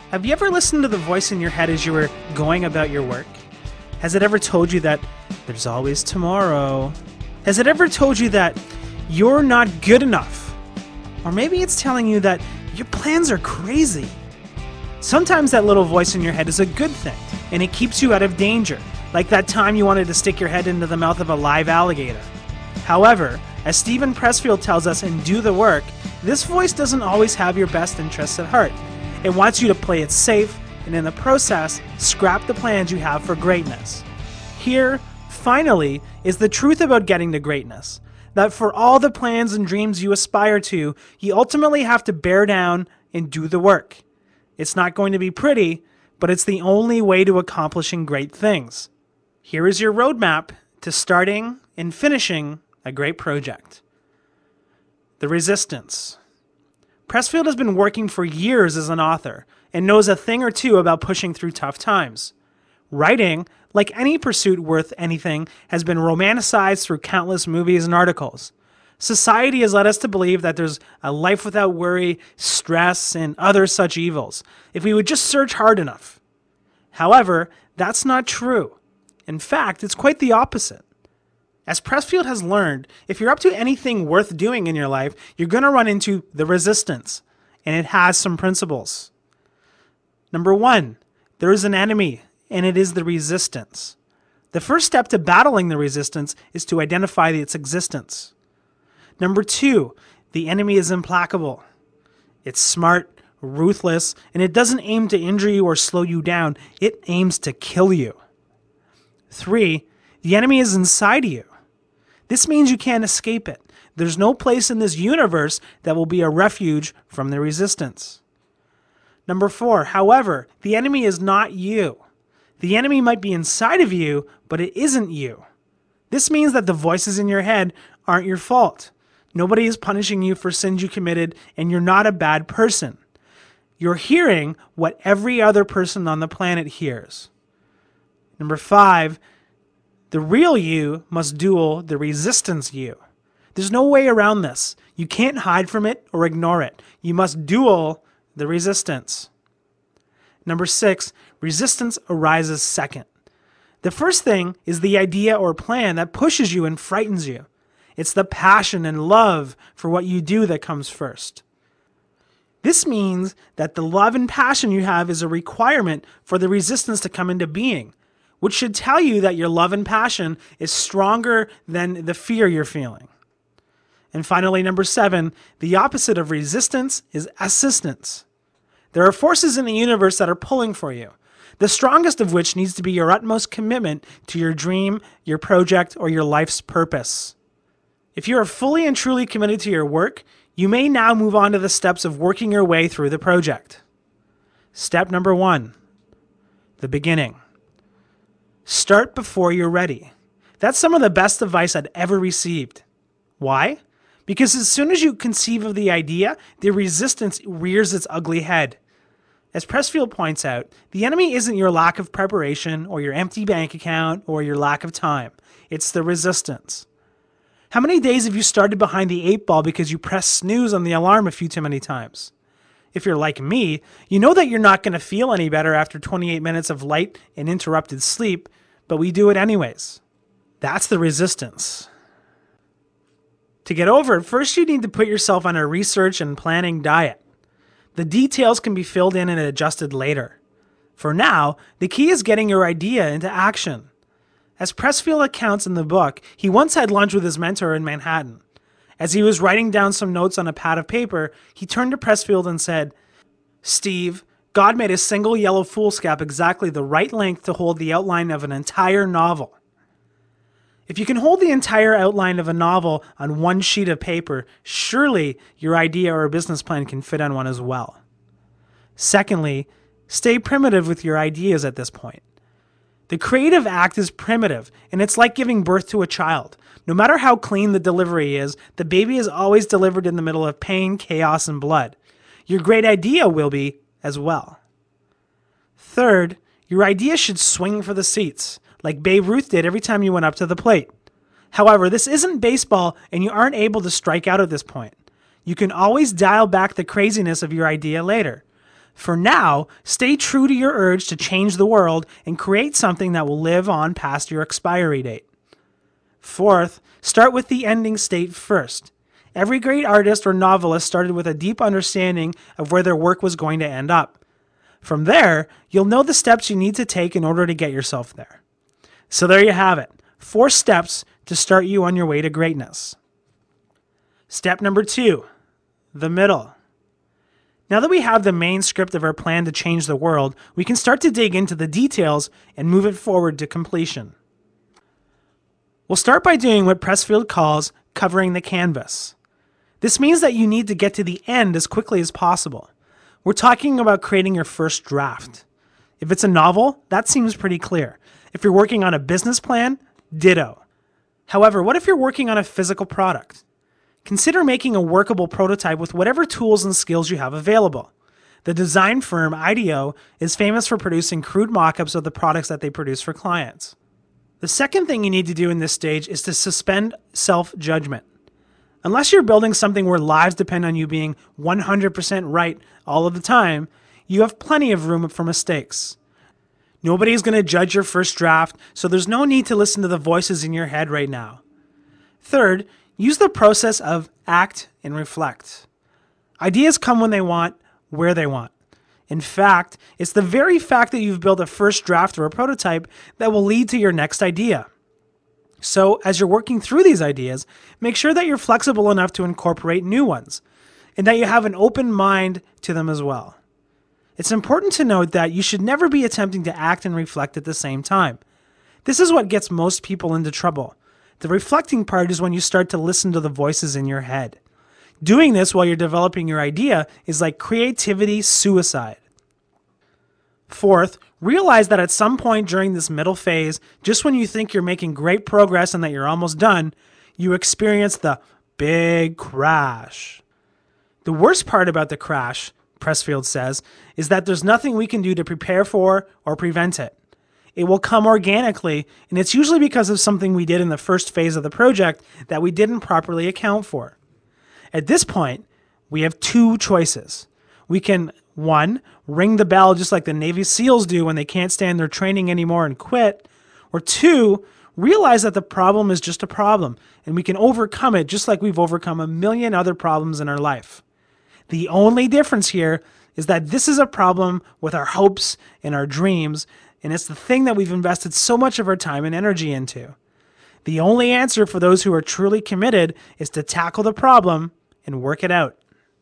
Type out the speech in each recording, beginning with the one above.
Have you ever listened to the voice in your head as you were going about your work? Has it ever told you that there's always tomorrow? Has it ever told you that you're not good enough? Or maybe it's telling you that your plans are crazy. Sometimes that little voice in your head is a good thing, and it keeps you out of danger, like that time you wanted to stick your head into the mouth of a live alligator. However, as Steven Pressfield tells us in Do the Work, this voice doesn't always have your best interests at heart. It wants you to play it safe, and in the process, scrap the plans you have for greatness. Here, finally, is the truth about getting to greatness. That for all the plans and dreams you aspire to, you ultimately have to bear down and do the work. It's not going to be pretty, but it's the only way to accomplishing great things. Here is your roadmap to starting and finishing a great project. The resistance. Pressfield has been working for years as an author and knows a thing or two about pushing through tough times. Writing, like any pursuit worth anything, has been romanticized through countless movies and articles. Society has led us to believe that there's a life without worry, stress, and other such evils, if we would just search hard enough. However, that's not true. In fact, it's quite the opposite. As Pressfield has learned, if you're up to anything worth doing in your life, you're going to run into the resistance, and it has some principles. Number 1, there is an enemy, and it is the resistance. The first step to battling the resistance is to identify its existence. Number 2, the enemy is implacable. It's smart, ruthless, and it doesn't aim to injure you or slow you down. It aims to kill you. 3, the enemy is inside of you. This means you can't escape it. There's no place in this universe that will be a refuge from the resistance. Number 4, however, the enemy is not you. The enemy might be inside of you, but it isn't you. This means that the voices in your head aren't your fault. Nobody is punishing you for sins you committed, and you're not a bad person. You're hearing what every other person on the planet hears. Number 5, the real you must duel the resistance you. There's no way around this. You can't hide from it or ignore it. You must duel the resistance. Number 6, resistance arises second. The first thing is the idea or plan that pushes you and frightens you. It's the passion and love for what you do that comes first. This means that the love and passion you have is a requirement for the resistance to come into being, which should tell you that your love and passion is stronger than the fear you're feeling. And finally, number 7, the opposite of resistance is assistance. There are forces in the universe that are pulling for you, the strongest of which needs to be your utmost commitment to your dream, your project, or your life's purpose. If you are fully and truly committed to your work, you may now move on to the steps of working your way through the project. Step number 1, the beginning. Start before you're ready. That's some of the best advice I'd ever received. Why? Because as soon as you conceive of the idea, the resistance rears its ugly head. As Pressfield points out, the enemy isn't your lack of preparation or your empty bank account or your lack of time. It's the resistance. How many days have you started behind the 8 ball because you pressed snooze on the alarm a few too many times? If you're like me, you know that you're not going to feel any better after 28 minutes of light and interrupted sleep, but we do it anyways. That's the resistance. To get over it, first you need to put yourself on a research and planning diet. The details can be filled in and adjusted later. For now, the key is getting your idea into action. As Pressfield accounts in the book, he once had lunch with his mentor in Manhattan. As he was writing down some notes on a pad of paper, he turned to Pressfield and said, "Steve, God made a single yellow foolscap exactly the right length to hold the outline of an entire novel. If you can hold the entire outline of a novel on one sheet of paper, surely your idea or business plan can fit on one as well. Secondly, stay primitive with your ideas at this point. The creative act is primitive, and it's like giving birth to a child. No matter how clean the delivery is, the baby is always delivered in the middle of pain, chaos, and blood. Your great idea will be as well. Third, your idea should swing for the seats, like Babe Ruth did every time you went up to the plate. However, this isn't baseball, and you aren't able to strike out at this point. You can always dial back the craziness of your idea later. For now, stay true to your urge to change the world and create something that will live on past your expiry date. Fourth, start with the ending state first. Every great artist or novelist started with a deep understanding of where their work was going to end up. From there, you'll know the steps you need to take in order to get yourself there. So there you have it, 4 steps to start you on your way to greatness. Step number 2, the middle. Now that we have the main script of our plan to change the world, we can start to dig into the details and move it forward to completion. We'll start by doing what Pressfield calls covering the canvas. This means that you need to get to the end as quickly as possible. We're talking about creating your first draft. If it's a novel, that seems pretty clear. If you're working on a business plan, ditto. However, what if you're working on a physical product? Consider making a workable prototype with whatever tools and skills you have available. The design firm IDEO is famous for producing crude mock-ups of the products that they produce for clients. The second thing you need to do in this stage is to suspend self-judgment. Unless you're building something where lives depend on you being 100% right all of the time, you have plenty of room for mistakes. Nobody's going to judge your first draft, so there's no need to listen to the voices in your head right now. Third, use the process of act and reflect. Ideas come when they want, where they want. In fact, it's the very fact that you've built a first draft or a prototype that will lead to your next idea. So, as you're working through these ideas, make sure that you're flexible enough to incorporate new ones, and that you have an open mind to them as well. It's important to note that you should never be attempting to act and reflect at the same time. This is what gets most people into trouble. The reflecting part is when you start to listen to the voices in your head. Doing this while you're developing your idea is like creativity suicide. Fourth, realize that at some point during this middle phase, just when you think you're making great progress and that you're almost done, you experience the big crash. The worst part about the crash, Pressfield says, is that there's nothing we can do to prepare for or prevent it. It will come organically, and it's usually because of something we did in the first phase of the project that we didn't properly account for. At this point, we have 2 choices. We can, 1, ring the bell just like the Navy SEALs do when they can't stand their training anymore and quit, or 2, realize that the problem is just a problem, and we can overcome it just like we've overcome a million other problems in our life. The only difference here is that this is a problem with our hopes and our dreams, and it's the thing that we've invested so much of our time and energy into. The only answer for those who are truly committed is to tackle the problem and work it out.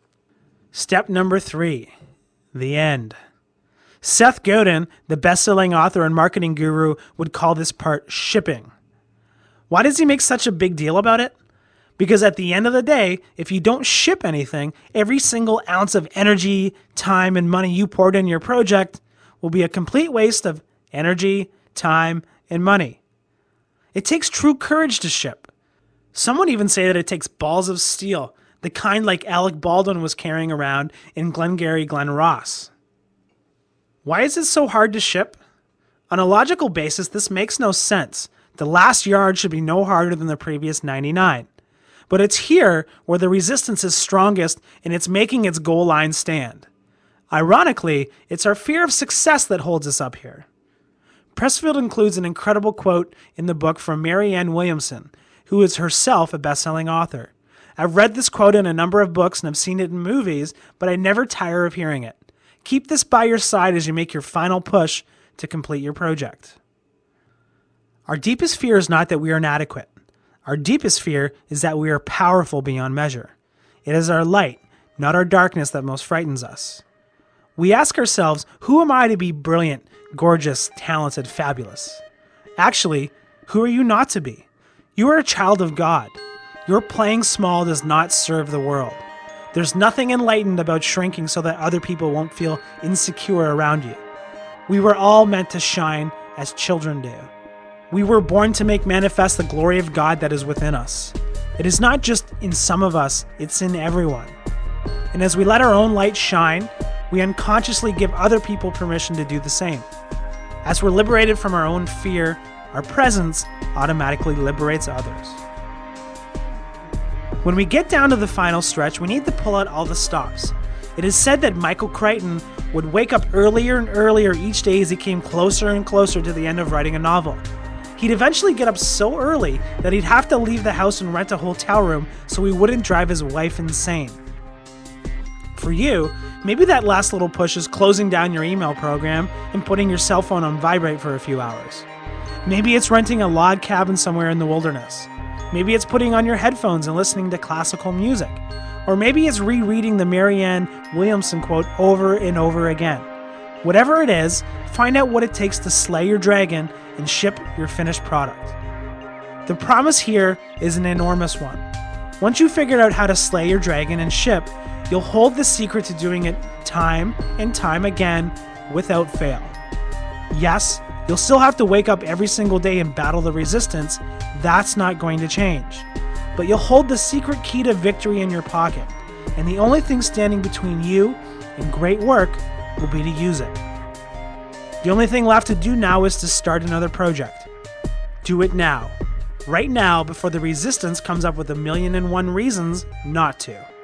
Step number 3, the end. Seth Godin, the best-selling author and marketing guru, would call this part shipping. Why does he make such a big deal about it? Because at the end of the day, if you don't ship anything, every single ounce of energy, time, and money you poured in your project will be a complete waste of energy, time, and money. It takes true courage to ship. Some would even say that it takes balls of steel, the kind like Alec Baldwin was carrying around in Glengarry Glen Ross. Why is it so hard to ship? On a logical basis, this makes no sense. The last yard should be no harder than the previous 99. But it's here where the resistance is strongest and it's making its goal line stand. Ironically, it's our fear of success that holds us up here. Pressfield includes an incredible quote in the book from Marianne Williamson, who is herself a best-selling author. I've read this quote in a number of books and I've seen it in movies, but I never tire of hearing it. Keep this by your side as you make your final push to complete your project. Our deepest fear is not that we are inadequate. Our deepest fear is that we are powerful beyond measure. It is our light, not our darkness, that most frightens us. We ask ourselves, who am I to be brilliant, gorgeous, talented, fabulous? Actually, who are you not to be? You are a child of God. Your playing small does not serve the world. There's nothing enlightened about shrinking so that other people won't feel insecure around you. We were all meant to shine as children do. We were born to make manifest the glory of God that is within us. It is not just in some of us, it's in everyone. And as we let our own light shine, we unconsciously give other people permission to do the same. As we're liberated from our own fear, our presence automatically liberates others. When we get down to the final stretch, we need to pull out all the stops. It is said that Michael Crichton would wake up earlier and earlier each day as he came closer and closer to the end of writing a novel. He'd eventually get up so early that he'd have to leave the house and rent a hotel room so he wouldn't drive his wife insane. For you, maybe that last little push is closing down your email program and putting your cell phone on vibrate for a few hours. Maybe it's renting a log cabin somewhere in the wilderness. Maybe it's putting on your headphones and listening to classical music. Or maybe it's rereading the Marianne Williamson quote over and over again. Whatever it is, find out what it takes to slay your dragon and ship your finished product. The promise here is an enormous one. Once you've figured out how to slay your dragon and ship, you'll hold the secret to doing it time and time again without fail. Yes, you'll still have to wake up every single day and battle the resistance. That's not going to change. But you'll hold the secret key to victory in your pocket, and the only thing standing between you and great work will be to use it. The only thing left to do now is to start another project. Do it now. Right now, before the resistance comes up with 1,000,001 reasons not to.